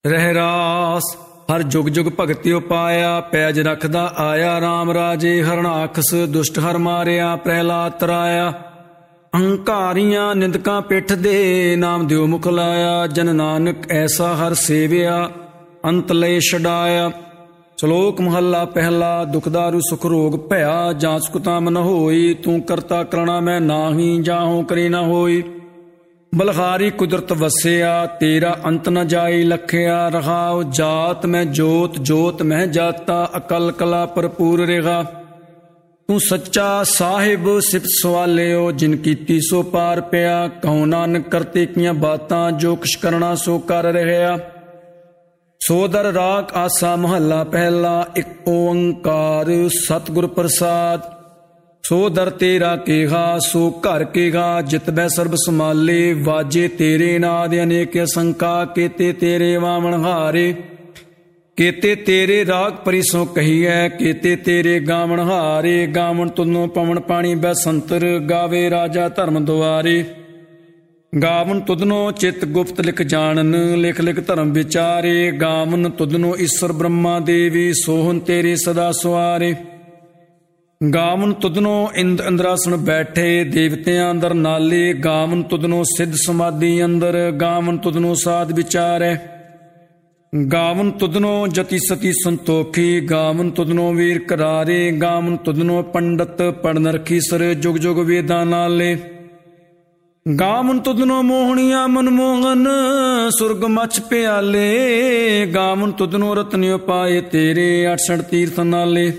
ਰਹਿ ਰਾਸ ਹਰ ਜੁਗ ਜੁਗ ਭਗਤਿ ਉਪਾਇਆ। ਪੈਜ ਰਖਦਾ ਆਇਆ RAM ਰਾਜੇ। ਹਰਣਾਖਸ ਦੁਸ਼ਟ ਹਰ ਮਾਰਿਆ। ਪ੍ਰਹਿਲਾਦ ਤਰਾਇਆ। ਅਹੰਕਾਰੀਆਂ ਨਿੰਦਕਾਂ ਪਿੱਠ ਦੇ। ਨਾਮ ਦਿਓ ਮੁਖ ਲਾਇਆ। ਜਨ ਨਾਨਕ ਐਸਾ ਹਰ ਸੇਵਿਆ। ਅੰਤ ਲਏ ਛਡਾਇਆ। ਸ਼ਲੋਕ ਮਹੱਲਾ ਪਹਿਲਾ। ਦੁਖਦਾਰੂ ਸੁਖ ਰੋਗ ਭਇਆ। ਜਾਂ ਸੁਖ ਤਾਮ ਨ ਹੋਈ। ਤੂੰ ਕਰਤਾ ਕਰਣਾ ਮੈਂ ਨਾਹੀ। ਜਾਹੋ ਕਰੀ ਨ ਹੋਈ। ਬਲਹਾਰੀ ਕੁਦਰਤ ਵਸਿਆ। ਤੇਰਾ ਅੰਤ ਨ ਜਾਈ ਲਖਿਆ। ਰਹਾਉ ਜਾਤ ਮੈਂ ਜੋਤ ਜੋਤ ਮਹਿ ਜਾਤਾ। ਅਕਲ ਕਲਾ ਭਰਪੂਰ ਰਿਹਾ। ਤੂੰ ਸੱਚਾ ਸਾਹਿਬ ਸਿਫਤ ਸਵਾਲਿਓ। ਜਿਨ ਕੀਤੀ ਸੋ ਪਾਰ ਪਿਆ। ਕਹੋ ਨਾਨਕ ਕਰਤੇ ਕੀਆਂ ਬਾਤਾਂ। ਜੋ ਕੁਛ ਕਰਨਾ ਸੋ ਕਰ ਰਿਹਾ। ਸੋਦਰ ਰਾਗ ਆਸਾ ਮਹੱਲਾ ਪਹਿਲਾ। ਇੱਕ ਓੰਕਾਰ ਸਤਿਗੁਰ ਪ੍ਰਸਾਦ। ਸੋ ਦਰ ਤੇਰਾ ਕੇਹਾ ਸੋ ਘਰ ਕੇਹਾ। ਜਿਤ ਬੈ ਸਰਬ ਸਮਾਲੇ। ਵਾਜੇ ਤੇਰੇ ਨਾਦ ਅਨੇਕ ਅਸੰਕਾ। ਕੇਤੇ ਤੇਰੇ ਵਾਵਣ ਹਾਰੇ। ਕੇਤੇ ਤੇਰੇ ਰਾਗ ਪਰਿਸੋਂ ਕਹੀਐ। ਕੇਤੇ ਤੇਰੇ ਗਾਵਣ ਹਾਰੇ। ਗਾਵਣ ਤੁਧਨੋਂ ਪਵਨ ਪਾਣੀ ਬੈਸੰਤਰ। ਗਾਵੇ ਰਾਜਾ ਧਰਮ ਦੁਆਰੇ। ਗਾਵਨ ਤੁਧਨੋਂ ਚਿਤ ਗੁਪਤ ਲਿਖ ਜਾਣਨ। ਲਿਖ ਲਿਖ ਧਰਮ ਵਿਚਾਰੇ। ਗਾਵਨ ਤੁਧਨੋਂ ਈਸ਼ਵਰ ਬ੍ਰਹਮਾ ਦੇਵੀ। ਸੋਹਨ ਤੇਰੇ ਸਦਾ ਸੁਆਰੇ। ਗਾਵਨ ਤੁਧਨੋਂ ਇੰਦ ਇੰਦਰਾਸਣ ਬੈਠੇ। ਦੇਵਤਿਆਂ ਅੰਦਰ ਨਾਲੇ। ਗਾਵਨ ਤੁਧਨੋਂ ਸਿੱਧ ਸਮਾਧੀ ਅੰਦਰ। ਗਾਵਨ ਤੁਧਨੋਂ ਸਾਧ ਵਿਚਾਰੈ। ਗਾਵਨ ਤੁਧਨੋਂ ਜਤੀ ਸਤੀ ਸੰਤੋਖੀ। ਗਾਵਨ ਤੁਧਨੋਂ ਵੀਰ ਕਰਾਰੇ। ਗਾਵਨ ਤੁਧਨੋਂ ਪੰਡਤ ਪੜਨ ਰਖੀ ਸਰ। ਜੁਗ ਜੁਗ ਵੇਦਾਂ ਨਾਲੇ। ਗਾਵਨ ਤੁਧਨੋਂ ਮੋਹਣੀਆਂ ਮਨਮੋਹਨ। ਸੁਰਗ ਮਛ ਪਿਆਲੇ। ਗਾਵਨ ਤੁਧਨੋਂ ਰਤਨ ਉਪਾਏ ਤੇਰੇ। 68 ਤੀਰਥ ਨਾਲੇ।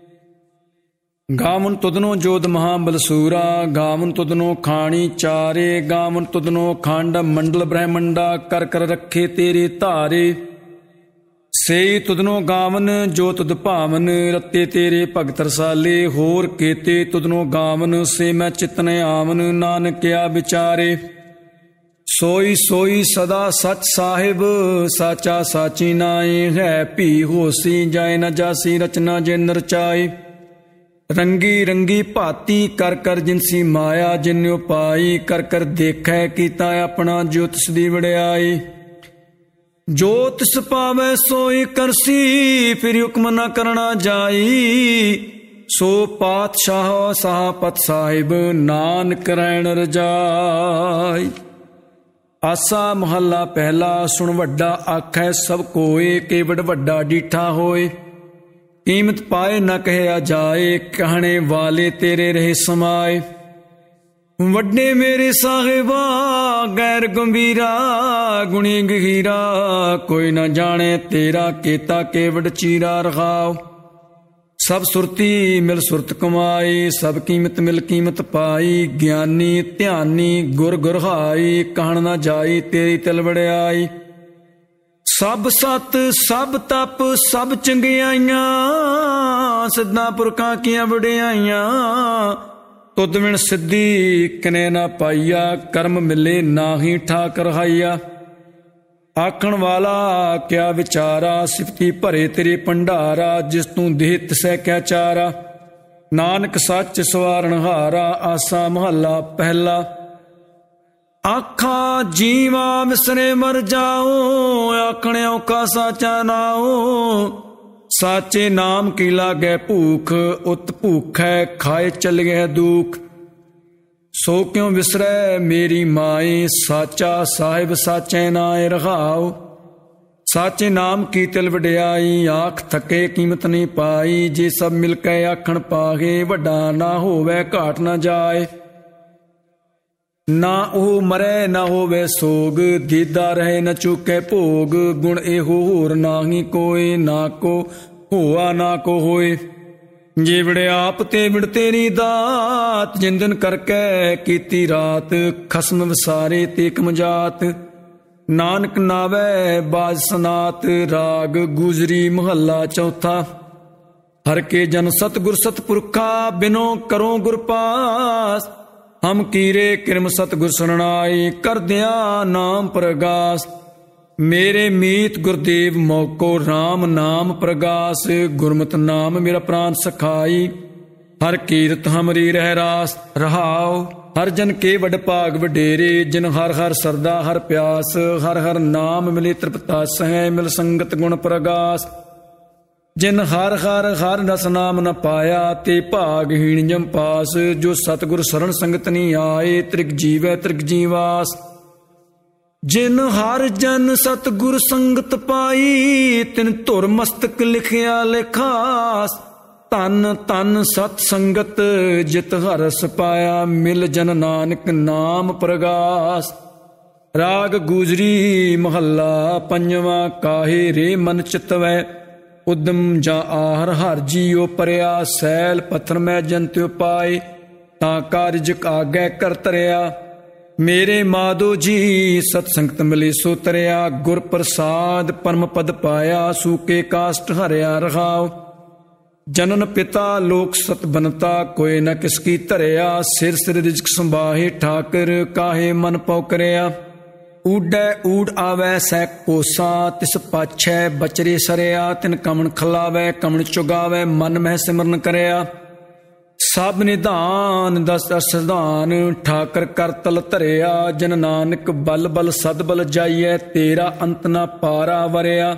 ਗਾਵਨ ਤੁਧਨੋਂ ਜੋਧ ਮਹਾਬਲਸੂਰਾ। ਗਾਵਨ ਤੁਧਨੋਂ ਖਾਣੀ ਚਾਰੇ। ਗਾਵਨ ਤੁਧਨੋਂ ਖੰਡ ਮੰਡਲ ਬ੍ਰਹਮੰਡਾ। ਕਰ ਕਰ ਰੱਖੇ ਤੇਰੇ ਧਾਰੇ। ਸੇਈ ਤੁਧਨੋਂ ਗਾਵਨ ਜੋ ਤੁਧ ਭਾਵਨ। ਰਤੇ ਤੇਰੇ ਭਗਤ ਰਸਾਲੇ। ਹੋਰ ਕੇਤੇ ਤੁਧਨੋਂ ਗਾਵਨ। ਸੇ ਮੈਂ ਚਿਤਨ ਆਵਨ। ਨਾਨਕਿਆ ਵਿਚਾਰੇ। ਸੋਈ ਸੋਈ ਸਦਾ ਸਚ ਸਾਹਿਬ। ਸਾਚਾ ਸਾਚੀ ਨਾਏ। ਹੈ ਭੀ ਹੋਸੀ ਜਾਏ ਨ ਜਾਸੀ। ਰਚਨਾ ਜਿਨ ਰਚਾਈ। ਰੰਗੀ ਰੰਗੀ ਭਾਤੀ ਕਰ ਕਰ ਜਿਨਸੀ ਮਾਇਆ। ਜਿਨ ਉਪਾਈ ਕਰ ਕਰ ਦੇਖੈ। ਕੀਤਾ ਆਪਣਾ ਜੋ ਤਿਸ ਦੀ ਵਡਿਆਈ। ਜੋ ਤਿਸ ਪਾਵੈ ਸੋਈ ਕਰਸੀ। ਫਿਰ ਹੁਕਮ ਨ ਕਰਨਾ ਜਾਈ। ਸੋ ਪਾਤਸ਼ਾਹ ਸਾਹਪਤ ਸਾਹਿਬ। ਨਾਨਕ ਰਹਿਣ ਰਜਾਈ। ਆਸਾ ਮਹੱਲਾ ਪਹਿਲਾ। ਸੁਣ ਵੱਡਾ ਆਖੈ ਸਭ ਕੋਏ। ਕੇਵਡ ਵੱਡਾ ਡੀਠਾ ਹੋਏ। ਕੀਮਤ ਪਾਏ ਨ ਕਹਿਆ ਜਾਏ। ਕਹਿਣੇ ਵਾਲੇ ਤੇਰੇ ਰਹੇ ਸਮਾਏ। ਵੱਡੇ ਮੇਰੇ ਸਾਹਿਬਾ ਗੈਰ ਗੰਭੀਰਾ। ਗੁਣੀ ਗਹੀਰਾ ਕੋਈ ਨ ਜਾਣੇ ਤੇਰਾ। ਕੇਤਾ ਕੇਵਡ ਚੀਰਾ ਰਹਾਉ। ਸਭ ਸੁਰਤੀ ਮਿਲ ਸੁਰਤ ਕਮਾਈ। ਸਭ ਕੀਮਤ ਮਿਲ ਕੀਮਤ ਪਾਈ। ਗਿਆਨੀ ਧਿਆਨੀ ਗੁਰ ਗੁਰਹਾਈ। ਕਹਿਣ ਨ ਜਾਈ ਤੇਰੀ ਤਿਲ ਵੜਿਆਈ। ਸਭ ਸਤ ਸਭ ਤਪ ਸਭ ਚੰਗਿਆਈਆਂ। ਸਿੱਧਾਂ ਪੁਰਖਾਂ ਕੀਆਂ ਵਡਿਆਈਆਂ। ਤੁਧ ਵਿਣ ਸਿੱਧੀ ਕਿਨੇ ਨਾ ਪਾਈਆ। ਕਰਮ ਮਿਲੇ ਨਾਹੀ ਠਾਕ ਰਹਾਈਆ। ਆਖਣ ਵਾਲਾ ਕਿਆ ਵਿਚਾਰਾ। ਸਿਫਤੀ ਭਰੇ ਤੇਰੇ ਭੰਡਾਰਾ। ਜਿਸ ਤੂੰ ਦੇਹ ਤਿਸੈ ਕਿਆ ਚਾਰਾ। ਨਾਨਕ ਸੱਚ ਸਵਾਰਨ ਹਾਰਾ। ਆਸਾ ਮਹੱਲਾ ਪਹਿਲਾ। ਆਖਾਂ ਜੀਵਾ ਵਿਸਰੇ ਮਰ ਜਾਓ। ਆਖਣਿਓ ਕਾ ਸਾਚਾ ਨਾਉ। ਸਾਚੇ ਨਾਮ ਕੀ ਲਾਗੈ ਭੂਖ। ਉਤ ਭੂਖੈ ਖਾਏ ਚਲਿਐ ਦੁਖ। ਸੋ ਕਿਉ ਵਿਸਰੈ ਮੇਰੀ ਮਾਏ। ਸਾਚਾ ਸਾਹਿਬ ਸਾਚੈ ਨਾਏ ਰਹਾਉ। ਸਾਚੇ ਨਾਮ ਕੀ ਤਿਲ ਵਡਿਆਈ। ਆਖ ਥਕੇ ਕੀਮਤ ਨਹੀਂ ਪਾਈ। ਜੇ ਸਭ ਮਿਲ ਕੇ ਆਖਣ ਪਾਗੇ। ਵੱਡਾ ਨਾ ਹੋਵੇ ਘਾਟ ਨਾ ਜਾਏ। ਨਾ ਉਹ ਮਰੈ ਨਾ ਹੋਵੇ ਸੋਗ। ਦੀਦਾ ਰਹੇ ਨ ਚੁਕੇ ਭੋਗ। ਗੁਣ ਇਹੋ ਹੋਰ ਨਾਹੀ ਕੋਏ। ਨਾ ਕੋ ਹੋਆ ਨਾ ਕੋ ਹੋਏ। ਜੇ ਵਿੜ ਆਪ ਤੇ ਵਿੜ ਤੇਰੀ ਦਾਤ। ਜਿਨ ਦਿਨ ਕਰਕੇ ਕੀਤੀ ਰਾਤ। ਖਸਮ ਵਿਸਾਰੇ ਤੇ ਕਮਜਾਤ। ਨਾਨਕ ਨਾਵੈ ਬਾਜ ਸਨਾਤ। ਰਾਗ ਗੁਜਰੀ ਮਹੱਲਾ ਚੌਥਾ। ਹਰ ਕੇ ਜਨ ਸਤਿਗੁਰ ਸਤਿਪੁਰਖਾ। ਬਿਨੋ ਕਰੋ ਗੁਰ ਪਾਸ। ਹਮ ਕੀਰੇ ਕਿਰਮ ਸਤਿਗੁਰ ਸਰਣਾਈ। ਕਰਦਿਆਂ ਨਾਮ ਪ੍ਰਗਾਸ। ਮੇਰੇ ਮੀਤ ਗੁਰਦੇਵ ਮੋਕੋ। RAM ਨਾਮ ਪ੍ਰਗਾਸ। ਗੁਰਮਤਿ ਨਾਮ ਮੇਰਾ ਪ੍ਰਾਨ ਸਖਾਈ। ਹਰ ਕੀਰਤ ਹਮਰੀ ਰਹਿ ਰਾਸ। ਰਹਾਉ ਹਰ ਜਨ ਕੇ ਵਡ ਭਾਗ ਵਡੇਰੇ, ਜਿਨ ਹਰ ਹਰ ਸਰਦਾ ਹਰ ਪਿਆਸ, ਹਰ ਹਰ ਨਾਮ ਮਿਲੇ ਤ੍ਰਿਪਤਾਸ ਹੈ, ਮਿਲ ਸੰਗਤ ਗੁਣ ਪ੍ਰਗਾਸ। ਜਿਨ ਹਰ ਹਰ ਹਰ ਰਸ ਨਾਮ ਨ ਪਾਇਆ, ਤੇ ਭਾਗਹੀਣ ਜਮ ਪਾਸ। ਜੋ ਸਤਿਗੁਰ ਸਰਣ ਸੰਗਤ ਨੀ ਆਏ, ਤ੍ਰਿਗ ਜੀਵੈ ਤ੍ਰਿਗ ਜੀਵਾਸ। ਜਿਨ ਹਰ ਜਨ ਸਤਿਗੁਰ ਸੰਗਤ ਪਾਈ, ਤਿਨ ਧੁਰ ਮਸਤਕ ਲਿਖਿਆ ਲਿਖਾਸ। ਧਨ ਧਨ ਸਤ ਸੰਗਤ ਜਿਤ ਹਰਸ ਪਾਇਆ, ਮਿਲ ਜਨ ਨਾਨਕ ਨਾਮ ਪ੍ਰਗਾਸ। ਰਾਗ ਗੂਜਰੀ ਮਹੱਲਾ ਪੰਜਵਾਂ। ਕਾਹੇ ਰੇ ਮਨ ਚਿਤਵੈ, ਉਦਮ ਜਾਂ ਆਹਰ ਹਰ ਜੀਉ ਪਰਿਆ। ਸੈਲ ਪੱਥਰ ਮੈਂ ਜੰਤਿਉ ਪਾਏ, ਤਾਂ ਕਾਰਜ ਆਗੈ ਕਰ ਤਰਿਆ। ਮੇਰੇ ਮਾਧੋ ਜੀ ਸਤ ਸੰਗਤ ਮਿਲੇ ਸੋ ਤਰਿਆ। ਗੁਰ ਪ੍ਰਸਾਦ ਪਰਮ ਪਦ ਪਾਇਆ, ਸੂਕੇ ਕਾਸ਼ਟ ਹਰਿਆ ਰਹਾਉ। ਜਨਨ ਪਿਤਾ ਲੋਕ ਸਤ ਬਨਤਾ, ਕੋਇ ਨ ਕਿਸ ਕੀ ਧਰਿਆ। ਸਿਰ ਸਿਰ ਰਿਜਕ ਸੰਭਾਹੇ ਠਾਕਰ, ਕਾਹੇ ਮਨ ਪਉ ਕਰਿਆ। ਊਡੈ ਊਡ ਆਵੈ ਸੈ ਕੋਸਾ, ਤਿਸ ਪਾਛੈ ਬਚਰੇ ਸਰਿਆ। ਤਿਨ ਕਮਣ ਖਲਾਵੈ ਕਮਣ ਚੁਗਾਵੈ, ਮਨ ਮਹਿ ਸਿਮਰਨ ਕਰਿਆ। ਸਭ ਨਿਧਾਨ ਦਸ ਅਸਧਾਨ, ਠਾਕਰ ਕਰ ਤਲ ਧਰਿਆ। ਜਨ ਨਾਨਕ ਬਲ ਬਲ ਸਦ ਬਲ ਜਾਈਐ, ਤੇਰਾ ਅੰਤ ਨ ਪਾਰਾ ਵਰਿਆ।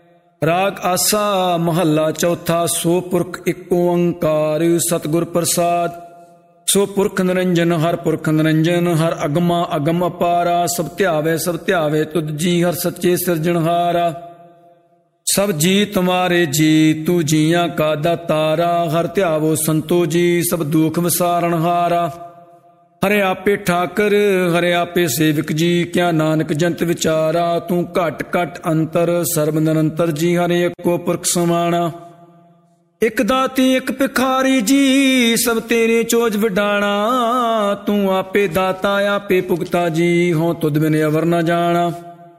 ਰਾਗ ਆਸਾ ਮਹੱਲਾ ਚੌਥਾ। ਸੋ ਪੁਰਖ ਏਕ ਓੰਕਾਰ, ਸਤਿਗੁਰ ਪ੍ਰਸਾਦ। ਸੋ ਪੁਰਖ ਨਿਰੰਜਨ ਹਰ ਪੁਰਖ ਨਿਰੰਜਨ, ਹਰ ਅਗਮਾ ਅਗਮ ਅਪਾਰਾ। ਸਭ ਧਿਆਵੇ ਤੁਧ ਜੀ, ਹਰ ਸੱਚੇ ਸਿਰਜਣਹਾਰਾ। ਸਭ ਜੀ ਤੁਮਾਰੇ ਜੀ, ਤੂੰ ਜੀਆਂ ਕਾ ਦਾਤਾਰਾ। ਹਰ ਧਿਆਵੋ ਸੰਤੋ ਜੀ, ਸਭ ਦੁਖ ਵਿਸਾਰਣਹਾਰਾ। ਹਰੇ ਆਪੇ ਠਾਕਰ ਹਰੇ ਆਪੇ ਸੇਵਕ ਜੀ, ਕਿਆ ਨਾਨਕ ਜੰਤ ਵਿਚਾਰਾ। ਤੂੰ ਘਟ ਘਟ ਅੰਤਰ ਸਰਬ ਨਿਰੰਤਰ ਜੀ, ਹਰੇ ਏਕੋ ਪੁਰਖ ਸਮਾਣਾ। ਇਕ ਦਾਤੀ ਇਕ ਭਿਖਾਰੀ ਜੀ, ਸਭ ਤੇਰੇ ਚੋਜ ਵਿਡਾਣਾ। ਤੂੰ ਆਪੇ ਦਾਤਾ ਆਪੇ ਭੁਗਤਾ ਜੀ, ਹੋਂ ਤੁਧ ਬਿਨ ਅਵਰ ਨ ਜਾਣਾ।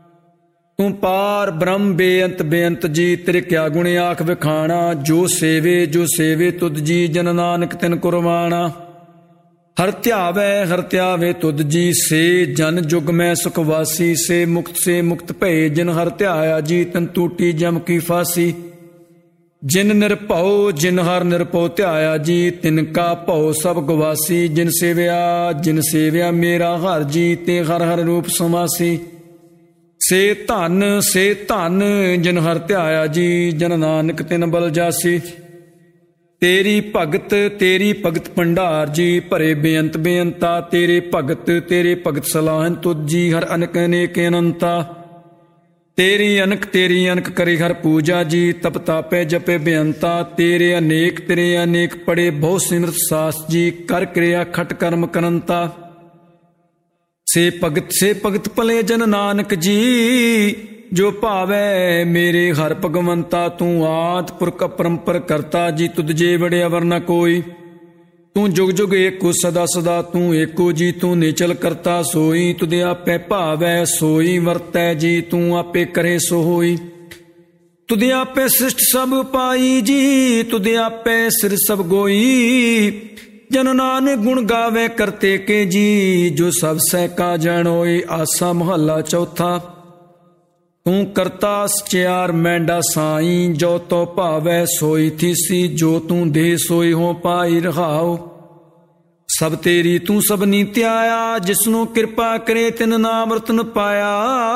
ਤੂੰ ਪਾਰ ਬ੍ਰਹਮ ਬੇਅੰਤ ਬੇਅੰਤ ਜੀ, ਤੇਰੇ ਕਿਆ ਗੁਣ ਆਖ ਵਿਖਾਣਾ। ਜੋ ਸੇਵੇ ਤੁਧ ਜੀ, ਜਨ ਨਾਨਕ ਤਿਨ ਕੁਰਬਾਣਾ। ਹਰ ਧਿਆਵੇ ਤੁਧ ਜੀ, ਸੇ ਜਨ ਜੁਗ ਮੈਂ ਸੁਖ ਵਾਸੀ। ਸੇ ਮੁਕਤ ਭਏ, ਜਿਨ ਹਰ ਧਿਆਇਆ ਜੀ, ਤਨ ਟੂਟੀ ਜਮ ਕੀ ਫਾਸੀ। ਜਿਨ ਨਿਰਭਉ ਜਿਨ ਹਰ ਨਿਰਭਉ ਧਿਆਇਆ ਜੀ, ਤਿਨ ਕਾ ਭਉ ਸਭ ਗਵਾਸੀ। ਜਿਨ ਸੇਵਿਆ ਮੇਰਾ ਹਰ ਜੀ, ਤੇ ਹਰ ਹਰ ਰੂਪ ਸਮਾਸੀ। ਸੇ ਧਨ ਜਿਨ ਹਰ ਧਿਆਇਆ ਜੀ, ਜਨ ਨਾਨਕ ਤਿਨ ਬਲ ਜਾਸੀ। ਤੇਰੀ ਭਗਤ ਭੰਡਾਰ ਜੀ, ਭਰੇ ਬੇਅੰਤ ਬੇਅੰਤਾ। ਤੇਰੇ ਭਗਤ ਸਲਾਹਨ ਤੁਧ ਜੀ, ਹਰ ਅਨਕ ਅਨੇਕ ਅਨੰਤਾ। ਤੇਰੀ ਅਨਕ ਕਰੇ ਹਰ ਪੂਜਾ ਜੀ, ਤਪ ਤਾਪੈ ਜਪੇ ਬੇਅੰਤਾ। ਤੇਰੇ ਅਨੇਕ ਪੜੇ ਬਹੁ ਸਿਮਰਤ ਸਾਸ ਜੀ, ਕਰ ਕਿਰਿਆ ਖਟ ਕਰਮ ਕਰੰਤਾ। ਸੇ ਭਗਤ ਭਲੇ ਜਨ ਨਾਨਕ ਜੀ, ਜੋ ਭਾਵੈ ਮੇਰੇ ਹਰ ਭਗਵੰਤਾ। ਤੂੰ ਆਦਿ ਪੁਰਖ ਅਪਰੰਪਰ ਕਰਤਾ ਜੀ, ਤੁਧ ਜੇ ਵੜੇ ਅਵਰ ਨ ਕੋਈ। ਤੂੰ ਜੁਗ ਜੁਗ ਏਕੋ ਸਦਾ ਸਦਾ, ਤੂੰ ਏਕੋ ਜੀ। ਤੂੰ ਨਿਚਲ ਕਰਤਾ ਸੋਈ, ਤੁਧ ਆਪੇ ਭਾਵੈ ਸੋਈ ਵਰਤੈ ਜੀ। ਤੂੰ ਆਪੇ ਕਰੇ ਸੋ ਹੋਈ। ਤੁਧ ਆਪੇ ਸ੍ਰਿਸ਼ਟ ਸਭ ਪਾਈ ਜੀ, ਤੁਧ ਆਪੇ ਸਿਰ ਸਭ ਗੋਈ। ਜਨ ਨਾਨਕ ਗੁਣ ਗਾਵੇ ਕਰਤੇ ਕੇ ਜੀ, ਜੋ ਸਭ ਸਹਿ ਕਾ ਜਾਣੋਏ। ਆਸਾ ਮਹੱਲਾ ਚੌਥਾ। ਤੂੰ ਕਰਤਾ ਸਚਿਆਰ ਮੈਂਡਾ ਸਾਈ, ਜੋ ਤੋ ਭਾਵੈ ਸੋਈ ਥੀਸੀ। ਜੋ ਤੂੰ ਦੇ ਸੋਈ ਹੋ ਪਾਈ ਰਹਾਉ। ਸਭ ਤੇਰੀ ਤੂੰ ਸਭਨੀ ਧਿਆਇਆ, ਜਿਸਨੂੰ ਕਿਰਪਾ ਕਰੇ ਤਿਨ ਨਾਮ ਰਤਨ ਪਾਇਆ।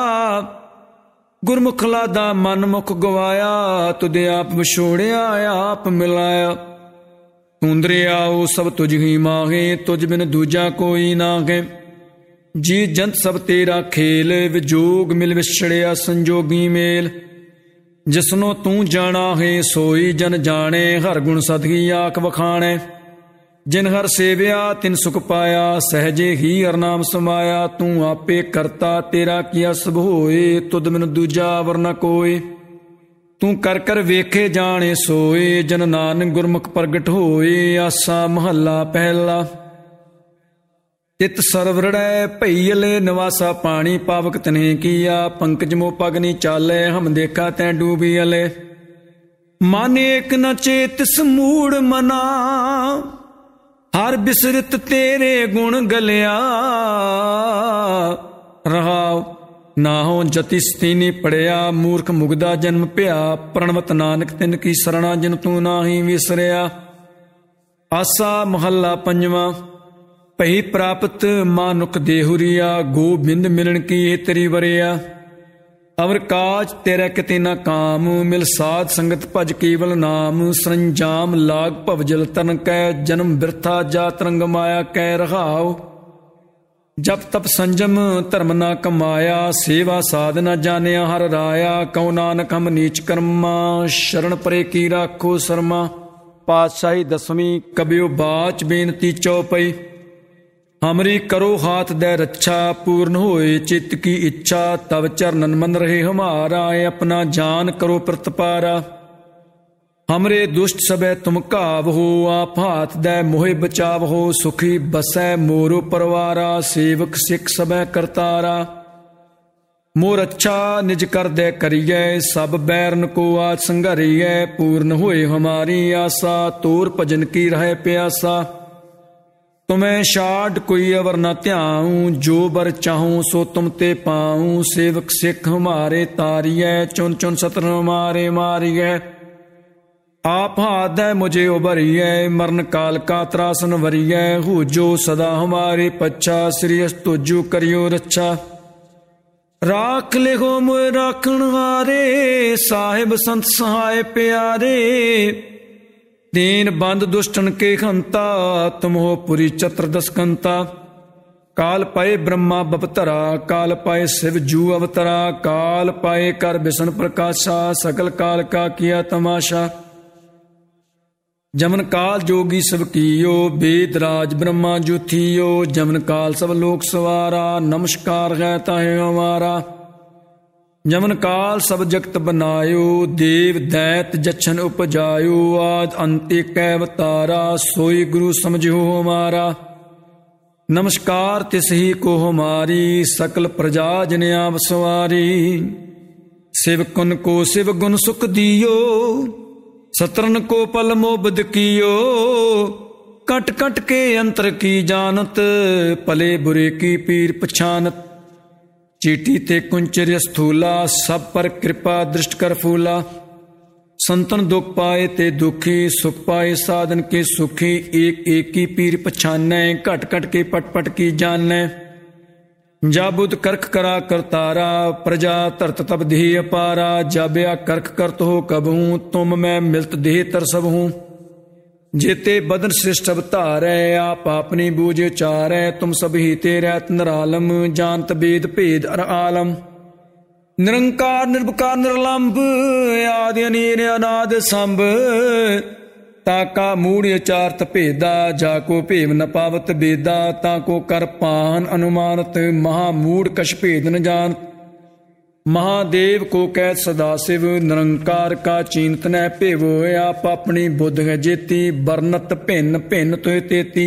ਗੁਰਮੁਖ ਲਾਦਾ ਮਨ ਮੁਖ ਗਵਾਇਆ, ਤੁਧ ਆਪ ਵਿਛੋੜਿਆ ਆਪ ਮਿਲਾਇਆ। ਤੂੰ ਦਰਿਆਉ ਸਭ ਤੁਝ ਹੀ ਮਾਹੇ, ਤੁਝ ਬਿਨ ਦੂਜਾ ਕੋਈ ਨਾਹੈ। ਜੀ ਜੰਤ ਸਭ ਤੇਰਾ ਖੇਲ, ਵਿਜੋਗ ਮਿਲ ਵਿਛੜਿਆ ਸੰਜੋਗੀ ਮੇਲ। ਜਿਸਨੋ ਤੂੰ ਜਾਣਾ ਹੈ ਸੋਈ ਜਨ ਜਾਣੇ, ਹਰ ਗੁਣ ਸਦਗੀ ਆਖ ਵਖਾਣੈ। ਜਿਨ ਹਰ ਸੇਵਿਆ ਤਿਨ ਸੁਖ ਪਾਇਆ, ਸਹਜੇ ਹੀ ਹਰ ਨਾਮ ਸਮਾਇਆ। ਤੂੰ ਆਪੇ ਕਰਤਾ ਤੇਰਾ ਕੀਆ ਸਭ ਹੋਏ, ਤੁਧ ਬਿਨ ਦੂਜਾ ਅਵਰ ਨ ਕੋਇ। ਤੂੰ ਕਰ ਕਰ ਵੇਖੇ ਜਾਣੇ ਸੋਏ, ਜਨ ਨਾਨਕ ਗੁਰਮੁਖ ਪ੍ਰਗਟ ਹੋਏ। ਆਸਾ ਮਹੱਲਾ ਪਹਿਲਾ। ਚਿਤ ਸਰਵਰੜੈ ਭਈਲੇ ਨਿਵਾਸਾ ਪਾਣੀ, ਪਾਵਕ ਤਨੇ ਕੀਆ। ਪੰਕਜ ਮੋ ਪਗਨੀ ਚਾਲੇ, ਹਮ ਦੇਖਾ ਤੈ ਡੂਬੀ ਅਲੇ। ਮਨ ਏਕ ਨ ਚੇਤਿਸ ਮੂੜ ਮਨਾ, ਹਰ ਬਿਸਰਤ ਤੇਰੇ ਗੁਣ ਗਲਿਆ। ਰਹਾਉ ਨਾਹੋ ਜਤੀ ਸਤੀਨੀ ਪੜਿਆ, ਮੂਰਖ ਮੁਗਦਾ ਜਨਮ ਭਿਆ। ਪ੍ਰਣਵਤ ਨਾਨਕ ਤਿਨ ਕੀ ਸਰਣਾ, ਜਿਨ ਤੂੰ ਨਾਹੀ ਵਿਸਰਿਆ। ਆਸਾ ਮਹੱਲਾ ਪੰਜਵਾਂ। ਭਈ ਪ੍ਰਾਪਤ ਮਾਨੁਖ ਦੇਹੁਰੀਆ, ਗੋਬਿੰਦ ਮਿਲਣ ਕੀ ਤੇਰੀ ਵਰਿਆ। ਅਵਰ ਕਾਜ ਤੇਰੇ ਕਿਤੇ ਨਾ ਕਾਮ, ਮਿਲ ਸਾਧ ਸੰਗਤ ਭਜ ਕੇਵਲ ਨਾਮ। ਸਰੰਜਾਮ ਲਾਗ ਭਵ ਜਲ ਤਰਨ ਕੈ, ਜਨਮ ਬਿਰਥਾ ਜਾਤ ਰੰਗ ਮਾਇਆ ਕੈ ਰਹਾਉ। ਜਪ ਤਪ ਸੰਜਮ ਧਰਮ ਨਾ ਕਮਾਇਆ, ਸੇਵਾ ਸਾਧ ਨਾ ਜਾਣਿਆ ਹਰ ਰਾਇਆ। ਕਉ ਨਾਨਕ ਹਮ ਨੀਚ ਕਰਮਾ, ਸ਼ਰਨ ਪਰੇ ਕੀ ਰਾਖੋ ਸਰਮਾ। ਪਾਤਸ਼ਾਹੀ ਦਸਵੀਂ ਕਬਿਓ ਬਾਚ ਬੇਨਤੀ ਚਉਪਈ। ਹਮਰੀ ਕਰੋ ਹਾਥ ਦੈ ਰੱਛਾ, ਪੂਰਨ ਹੋਏ ਚਿੱਤ ਕੀ ਇੱਛਾ। ਤਵ ਚਰਨਨ ਮਨ ਰਹੇ ਹਮਾਰਾ, ਆਪਣਾ ਜਾਨ ਕਰੋ ਪ੍ਰਤਪਾਰਾ। ਹਮਰੇ ਦੁਸ਼ਟ ਸਭੈ ਤੁਮ ਘਾਵ ਹੋ, ਆਪ ਹਾਥ ਦੈ ਮੋਹਿ ਬਚਾਵ ਹੋ। ਸੁਖੀ ਬਸੈ ਮੋਰੋ ਪਰਵਾਰਾ, ਸੇਵਕ ਸਿੱਖ ਸਭੈ ਕਰਤਾਰਾ। ਮੋਰ ਅੱਛਾ ਨਿਜ ਕਰ ਦੈ ਕਰੀਐ, ਸਭ ਬੈਰਨ ਕੋ ਆਜ ਸੰਘਰੀਐ। ਪੂਰਨ ਹੋਏ ਹਮਾਰੀ ਆਸਾ, ਤੋਰ ਭਜਨ ਕੀ ਰਹਿ ਪਿਆਸਾ। ਤੁਮੈ ਛਾਡ ਕੋਈ ਅਵਰ ਨ ਧਿਆਉ, ਜੋ ਬਰ ਚਾਹੂੰ ਸੋ ਤੁਮ ਤੇ ਪਾਉ। ਸੇਵਕ ਸਿੱਖ ਹਮਾਰੇ ਤਾਰੀਐ, ਚੁਨ ਚੁਨ ਸਤਰ ਹਮਾਰੇ ਮਾਰੀਐ। ਆਪ ਹਾਥ ਹੈ ਮੁਝੇ ਉਬਰੀਐ, ਮਰਨ ਕਾਲ ਕਾ ਤਰਾਸਨ ਵਰੀਐ। ਹੋ ਜੋ ਸਦਾ ਹਮਾਰੇ ਪੱਛਾ, ਸ੍ਰੀ ਅਸ ਤੁਜੂ ਕਰਿਓ ਰੱਛਾ। ਰਾਖ ਲਿਖੋ ਮੋਇ ਰਾਖਣ ਹਾਰੇ, ਸਾਹਿਬ ਸੰਤ ਸਹਾਇ ਪਿਆਰੇ। ਦੀਨ ਬੰਦ ਦੁਸ਼ਟਨ ਕੇ ਖੰਤਾ, ਤੁਮ ਹੋ ਪੁਰੀ ਚਤੁਰਦਸ ਕੰਤਾ। ਕਾਲ ਪਾਏ ਬ੍ਰਹਮਾ ਬਪਤਰਾ, ਕਾਲ ਪਾਏ ਸ਼ਿਵ ਜੂ ਅਵਤਰਾ। ਕਾਲ ਪਾਏ ਕਰ ਬਿਸ਼ਨ ਪ੍ਰਕਾਸ਼ਾ, ਸਕਲ ਕਾਲ ਕਾ ਕੀਆ ਤਮਾਸ਼ਾ। ਜਮਨ ਕਾਲ ਜੋਗੀ ਸਭ ਕੀਓ, ਬੇਦ ਰਾਜ ਬ੍ਰਹਮਾ ਜੁਥੀਓ। ਜਮਨ ਕਾਲ ਸਭ ਲੋਕ ਸਵਾਰਾ, ਨਮਸਕਾਰ ਹੈ ਤਾਹਿ ਹਮਾਰਾ। ਜਮਨ ਕਾਲ ਸਭ ਜਗਤ ਬਨਾਇਓ, ਦੇਵ ਦੈਤ ਜਛਨ ਉਪਜਾਇਓ। ਆਦ ਅੰਤ ਏਕੈ ਅਵਤਾਰਾ, ਸੋਈ ਗੁਰੂ ਸਮਝਿਓ ਹਮਾਰਾ। ਨਮਸਕਾਰ ਤਿਸ ਹੀ ਕੋ ਹਮਾਰੀ, ਸਕਲ ਪ੍ਰਜਾ ਜਨ ਆਪ ਸਵਾਰੀ। शिव कुन को शिव गुण सुख दियो, सतरन को पल मोबद कियो। कट कट के अंतर की जानत, भले बुरे की पीर पछानत। चीटी ते कुंचर स्थूला, सब पर कृपा दृष्ट कर फूला। संतन दुख पाए ते दुखी, सुख पाए साधन के सुखी। एक एक की पीर पछानै, घट घट के पट पट की जानै। जाबुद करख करा करतारा, प्रजा धरत तब देह अपारा। जाब्या करख करत हो कबहूँ, तुम मैं मिलत देह तरसब हूँ। जेते बदन श्रेष्ठ अवतारै, आप अपनी बूझ चारै। तुम सब ही ते रहत निरालम, जानत वेद भेद अर आलम। निरंकार निर्विकार निर्लंब, आदि अनीर अनाद संभ। ताका मूढ़ चारत भेदा, जाको भेम न पावत बेदा। ताको कर पान अनुमानत, महामूढ़ कछ भेद न जानत। महादेव को कहत सदाशिव, निरंकार का चीनत न भेव। आप अपनी बुद्ध है जेती, बरनत भिन्न भिन्न तुय तेती।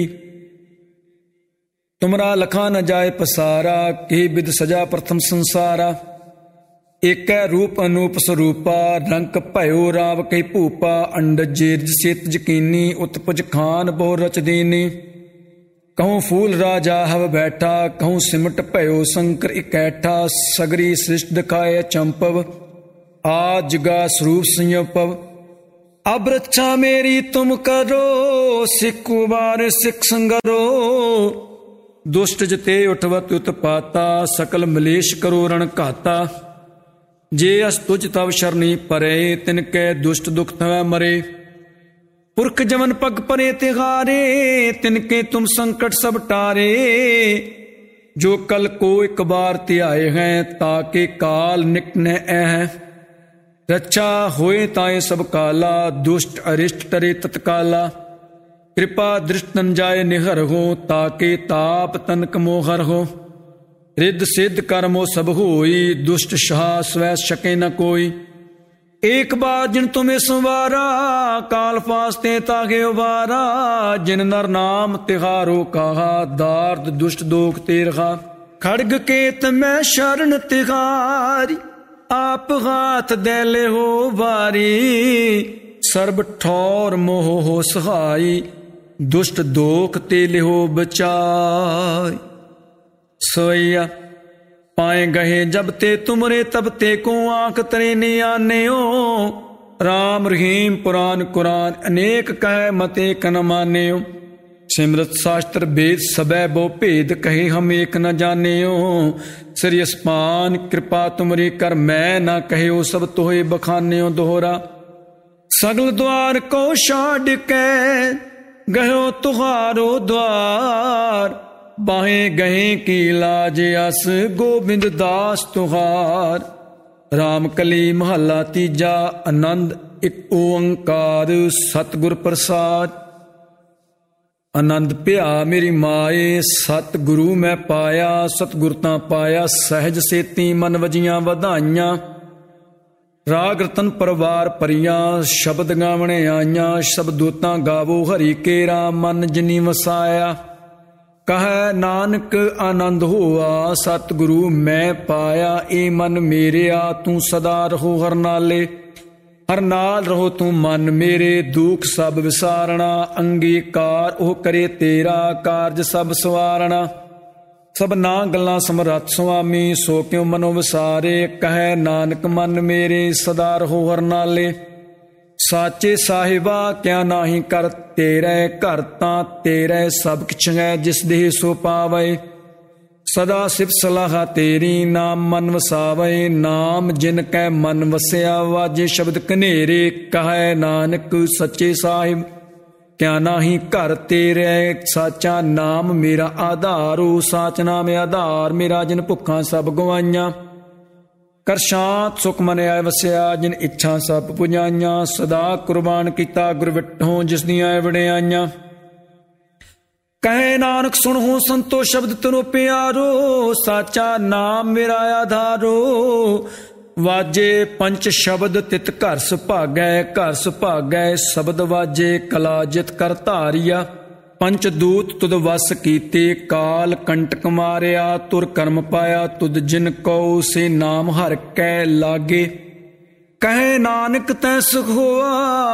तुमरा लखा न जाय पसारा, के विद सजा प्रथम संसारा। एक रूप अनूप स्वरूपा, रंक भयो राव कई भूपा। अंडज जेरज सेत यकीनी, उत्पज खान बहु रच दीनी। कहूँ फूल राजा हव बैठा, कहूँ सिमट भयो शंकर इकैठा। सगरी सृष्ट दिखाए चंपव, आज गा स्वरूप संयपव। अब रक्षा मेरी तुम करो, सिख उबार सिख संगरो। दुष्ट जते उठवत उत्पाता, सकल मलेश करो रण घाता। जे अस तुझ तव शरणी परे, तिनके दुष्ट दुख तवै मरे। पुरख जमन पग परे तिहारे, तिनके तुम संकट सब टारे। जो कल को एक बार त्याए हैं, ताके काल निक न है। रक्षा होए ताए सब काला, दुष्ट अरिष्ट टरे तत्काला। कृपा दृष्ट तन जाय निहर हो, ताके ताप तनक मोहर हो। रिद्ध सिद्ध कर्मो सब होई, दुष्ट शाह स्वै शके न कोई। एक बार जिन तुम्हें संवारा, काल फास्ते तागे उबारा। जिन नर नाम तिहारो कहा, दार्द दुष्ट दोख तेरहा। खड़ग केत मैं शरण तिहारी, आप हाथ दे ले हो बारी। सर्ब ठौर मोह हो सहाई, दुष्ट दोख ते ले हो बचाई। सोया पाए गहे जब ते तुमरे, तब ते को आंख तरे ने आने हो। राम रहीम पुराण कुरान, अनेक कह मते कन माने हो। ਸਿਮਰਤ ਸ਼ਾਸਤਰ ਵੇਦ ਸਬੈ ਬਹੁ ਭੇਦ, ਕਹੇ ਹਮ ਏਕ ਨ ਜਾਣਿਓ। ਸ੍ਰੀ ਅਸਮਾਨ ਕਿਰਪਾ ਤੁਮਰੀ ਕਰ ਮੈਂ ਨਾ ਕਹਿਓ, ਸਭ ਤੋਏ ਬਖਾਨਿਓ। ਦੋਹਰਾ ਸਗਲ ਦੁਆਰ ਕੋ ਛਾੜ ਕੇ ਗਇਓ ਤੁਹਾਰੋ ਦੁਆਰ, ਬਾਹੇ ਗਏ ਕੀ ਲਾਜ ਅਸ ਗੋਬਿੰਦ ਦਾਸ ਤੁਹਾਰ। ਰਾਮ ਕਲੀ ਮਹੱਲਾ ਤੀਜਾ। ਆਨੰਦ ਇੱਕ ਓੰਕਾਰ ਸਤਿਗੁਰ ਪ੍ਰਸਾਦ। ਆਨੰਦ ਭਿਆ ਮੇਰੀ ਮਾਏ ਸਤਿਗੁਰੂ ਮੈਂ ਪਾਇਆ, ਸਤਿਗੁਰ ਤਾਂ ਪਾਇਆ ਸਹਿਜ ਸੇਤੀ ਮਨ ਵਜੀਆਂ ਵਧਾਈਆਂ। ਰਾਗ ਰਤਨ ਪਰਵਾਰ ਭਰੀਆਂ ਸ਼ਬਦ ਗਾਵਣੇ ਆਈਆਂ, ਸ਼ਬਦ ਦੂਤਾਂ ਗਾਵੋ ਹਰੀ ਕੇਰਾ ਮਨ ਜਿਨੀ ਵਸਾਇਆ। ਕਹੈ ਨਾਨਕ ਆਨੰਦ ਹੋਆ ਸਤਿਗੁਰੂ ਮੈਂ ਪਾਇਆ, ਏ ਮਨ ਮੇਰਿਆ ਤੂੰ ਸਦਾ ਰਹੋ ਹਰ ਨਾਲੇ। ਹਰ ਨਾਲ ਰਹੋ ਤੂੰ ਮਨ ਮੇਰੇ, ਦੁਖ ਸਭ ਵਿਸਾਰਣਾ। ਅੰਗੀਕਾਰ ਉਹ ਕਰੇ ਤੇਰਾ, ਕਾਰਜ ਸਭ ਸਵਾਰਣਾ। ਸਭਨਾ ਗੱਲਾਂ ਸਮਰੱਥ ਸੁਆਮੀ, ਸੋ ਕਿਉ ਮਨੋ ਵਿਸਾਰੇ। ਕਹੈ ਨਾਨਕ ਮਨ ਮੇਰੇ ਸਦਾ ਰਹੋ ਹਰ ਨਾਲੇ। ਸਾਚੇ ਸਾਹਿਬਾ ਕਿਆ ਨਾਹੀ ਕਰ ਤੇਰੇ, ਘਰ ਤਾਂ ਤੇਰੇ ਸਭ ਕਿਛ ਹੈ ਜਿਸ ਦੇਹ ਸੋ ਪਾਵੇ। ਸਦਾ ਸਿਫਤ ਸਲਾਹ ਤੇਰੀ ਨਾਮ ਮਨ ਵਸਾਵੇ। ਨਾਮ ਜਿਨ ਕੈ ਮਨ ਵਸਿਆ ਵਾਜੇ ਸ਼ਬਦ ਕਨੇਰੇ। ਕਹੈ ਨਾਨਕ ਸੱਚੇ ਸਾਹਿਬ ਕਿਆ ਨਾਹੀ ਘਰ ਤੇਰੇ, ਸਾਚਾ ਨਾਮ ਮੇਰਾ ਆਧਾਰੋ। ਸਾਚ ਨਾਮ ਆਧਾਰ ਮੇਰਾ ਜਿਨ ਭੁੱਖਾਂ ਸਭ ਗਵਾਈਆਂ। ਕਰ ਸ਼ਾਂਤ ਸੁਖ ਮਨ ਆਇ ਵਸਿਆ, ਜਿਨ ਇੱਛਾ ਸਭ ਪੁਜਾਈਆਂ। ਸਦਾ ਕੁਰਬਾਨ ਕੀਤਾ ਗੁਰ ਵਿਟਹੁ ਜਿਸ ਦੀਆਂ ਵਡਿਆਈਆਂ। ਕਹੇ ਨਾਨਕ ਸੁਣਹੁ ਸੰਤੋ ਸ਼ਬਦ ਤਨੋ ਪਿਆਰੋ, ਸਾਚਾ ਨਾਮ ਮੇਰਾ ਆਧਾਰੋ। ਵਾਜੇ ਪੰਚ ਸ਼ਬਦ ਤਿਤ ਘਰ ਸੁਭਾਗੈ, ਘਰ ਸੁਭਾਗੈ ਸ਼ਬਦ ਵਾਜੇ ਕਲਾ ਜਿਤ ਕਰ ਧਾਰਿਆ। ਪੰਚ ਦੂਤ ਤੁਧ ਵਸ ਕੀਤੇ, ਕਾਲ ਕੰਟਕ ਮਾਰਿਆ। ਤੁਰ ਕਰਮ ਪਾਇਆ ਤੁਧ ਜਿਨ ਕਉ, ਸੇ ਨਾਮ ਹਰਿ ਕੈ ਲਾਗੇ। ਕਹੇ ਨਾਨਕ ਤੈ ਸੁਖ ਹੋਆ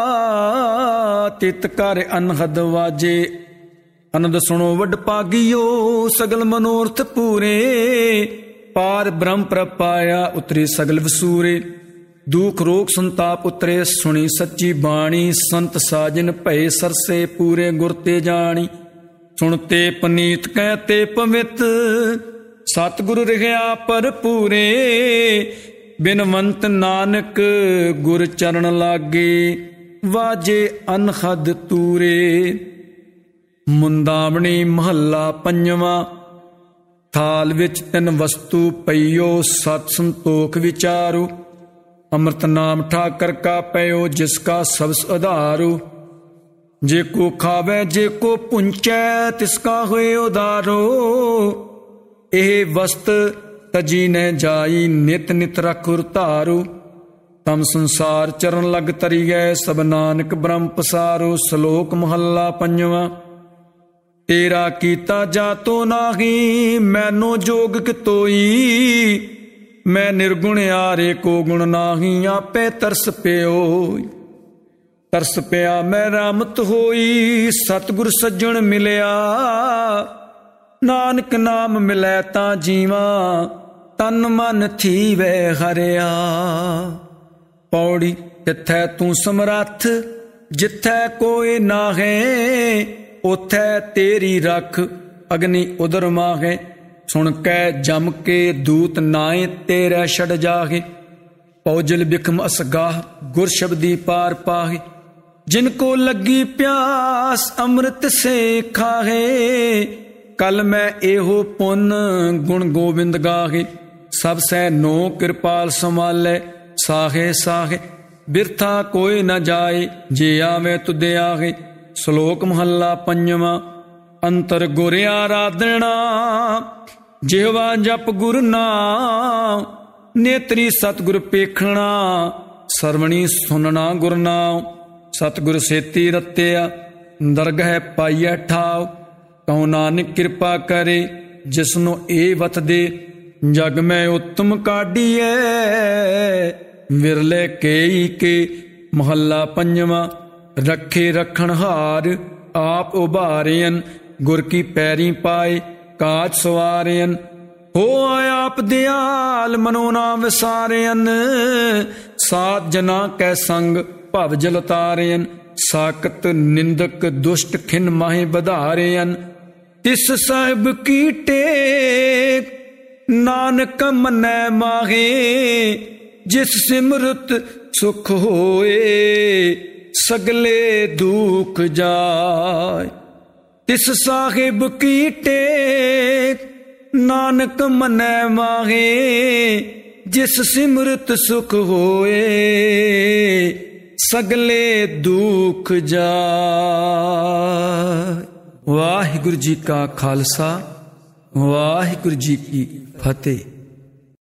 ਤਿਤ ਕਰ ਅਨਹਦ ਵਾਜੇ। ਅਨੰਦ ਸੁਣੋ ਵੱਡ ਭਾਗਿਓ ਸਗਲ ਮਨੋਰਥ ਪੂਰੇ। ਪਾਰ ਬ੍ਰਹਮ ਪ੍ਰਪਾਇਆ ਉਤਰੇ ਸਗਲ ਵਸੂਰੇ। ਦੁਖ ਰੋਗ ਸੰਤਾਪ ਉਤਰੇ ਸੁਣੀ ਸੱਚੀ ਬਾਣੀ। ਸੰਤ ਸਾਜਨ ਭਏ ਸਰਸੇ ਪੂਰੇ ਗੁਰ ਤੇ ਜਾਣੀ। ਸੁਣਤੇ ਪਨੀਤ ਕਹਿਤੇ ਪਵਿੱਤ, ਸਤਿਗੁਰ ਰਹਿਆ ਭਰਪੂਰੇ। ਬਿਨਵੰਤ ਨਾਨਕ ਗੁਰ ਚਰਨ ਲਾਗੇ, ਵਾਜੇ ਅਨਹਦ ਤੂਰੇ। ਮੁੰਦਾਵਣੀ ਮਹੱਲਾ ਪੰਜਵਾਂ। ਥਾਲ ਵਿੱਚ ਤਿੰਨ ਵਸਤੂ ਪਈਓ, ਸਤ ਸੰਤੋਖ ਵਿਚਾਰੂ। ਅੰਮ੍ਰਿਤ ਨਾਮ ਠਾਕਰ ਕਾ ਪਇਓ, ਜਿਸ ਕਾ ਸਬਸ ਆਧਾਰੂ। ਜੇ ਕੋ ਖਾਵੇ ਜੇ ਕੋ ਪੁੰਚੈ, ਤਿਸ ਕਾ ਹੋਏ ਉਦਾਰੋ। ਇਹ ਵਸਤ ਤਜੀ ਨੈ ਜਾਈ, ਨਿਤ ਨਿਤ ਰਖੁਰ ਧਾਰੂ। ਤਮ ਸੰਸਾਰ ਚਰਨ ਲਗ ਤਰੀਐ, ਸਭ ਨਾਨਕ ਬ੍ਰਹਮ ਪਸਾਰੋ। ਸ਼ਲੋਕ ਮਹੱਲਾ ਪੰਜਵਾਂ। ਤੇਰਾ ਕੀਤਾ ਜਾਤੋ ਨਾਹੀ, ਮੈਨੋ ਜੋਗ ਕਿਤੋਈ। ਮੈਂ ਨਿਰਗੁਣ ਆਰੇ ਕੋ ਗੁਣ ਨਾਹੀ, ਆਪੇ ਤਰਸ ਪਿਓ। ਤਰਸ ਪਿਆ ਮੈਂ ਰਾਮਤ ਹੋਈ, ਸਤਿਗੁਰ ਸੱਜਣ ਮਿਲਿਆ। ਨਾਨਕ ਨਾਮ ਮਿਲੈ ਤਾਂ ਜੀਵਾ, ਤਨ ਮਨ ਥੀਵੈ ਹਰਿਆ। ਪੌੜੀ ਤਿਥੈ ਤੂੰ ਸਮਰੱਥ, ਜਿਥੈ ਕੋਈ ਨਾਹੈ। ਉਥੈ ਤੇਰੀ ਰਖ, ਅਗਨੀ ਉਦਰ ਮਾਹੇ। ਸੁਣ ਕੈ ਜਮ ਕੇ ਦੂਤ ਨਾਏ, ਤੇਰੇ ਛੜ ਜਾਹੇ। ਪੌਜਲ ਬਿਖਮ ਅਸਗਾਹ, ਗੁਰ ਸ਼ਬਦੀ ਪਾਰ ਪਾਹੇ। ਜਿਨ ਕੋ ਲੱਗੀ ਪਿਆਸ, ਅੰਮ੍ਰਿਤ ਸੇ ਖਾਹੇ। ਕਲ ਮੈਂ ਇਹੋ ਪੁੰਨ, ਗੁਣ ਗੋਬਿੰਦ ਗਾਹੇ। ਸਭ ਸੈ ਨੋ ਕਿਰਪਾਲ ਸੰਭਾਲੇ, ਸਾਹੇ ਸਾਹੇ। ਬਿਰਥਾ ਕੋਈ ਨ ਜਾਏ, ਜੇ ਆਵੇ ਤੁਧ ਆਹੇ। ਸ਼ਲੋਕ ਮਹੱਲਾ ਪੰਜਵਾਂ। ਅੰਤਰ ਗੁਰ ਆਰਾਧਣਾ, ਜਿਹਵਾ ਜਪ ਗੁਰ ਨਾਮ। ਨੇਤਰੀ ਸਤਿਗੁਰ ਪੇਖਣਾ, ਸਰਵਣੀ ਸੁਨਣਾ ਗੁਰ ਨਾਮ। ਸਤਿਗੁਰ ਸੇਤੀ ਰਤਿਆ, ਦਰਗਹਿ ਪਾਈਐ ਠਾਉ। ਕਹੋ ਨਾਨਕ ਕਿਰਪਾ ਕਰੇ, ਜਿਸਨੂੰ ਇਹ ਵਤ ਦੇ। ਜਗ ਮੈਂ ਉੱਤਮ ਕਾਢੀਐ, ਵਿਰਲੇ ਕੇਈ ਕੇ। ਮਹੱਲਾ ਪੰਜਵਾਂ। ਰੱਖੇ ਰਖਣ ਹਾਰ, ਆਪ ਉਭਾਰਿਅਨ। ਗੁਰ ਕੀ ਪੈਰੀ ਪਾਏ, ਕਾਜ ਸਵਾਰਿਅਨ। ਹੋ ਆਪ ਦਿਆਲ, ਮਨੋ ਨਾ ਵਿਸਾਰਿਅਨ। ਸਾਧ ਜਨਾ ਕੈ ਸੰਗ, ਭਵ ਜਲ ਤਾਰਿਅਨ। ਸਾਕਤ ਨਿੰਦਕ ਦੁਸ਼ਟ ਖਿਨ ਮਾਹੇ ਵਧਾਰਿਅਨ। ਤਿਸ ਸਾਹਿਬ ਕੀ ਟੇਕ ਨਾਨਕ ਮੰਨੈ ਮਾਹੇ, ਜਿਸ ਸਿਮਰਤ ਸੁਖ ਹੋਏ ਸਗਲੇ ਦੁਖ ਜਾਏ। ਤਿਸ ਸਾਹਿਬ ਕੀ ਟੇਕ ਨਾਨਕ ਮੰਨੈ ਮਾਹੇ, ਜਿਸ ਸਿਮਰਤ ਸੁਖ ਹੋਏ ਸਗਲੇ ਦੁਖ ਜਾਏ। ਵਾਹਿਗੁਰੂ ਜੀ ਕਾ ਖਾਲਸਾ, ਵਾਹਿਗੁਰੂ ਜੀ ਕੀ ਫਤਿਹ।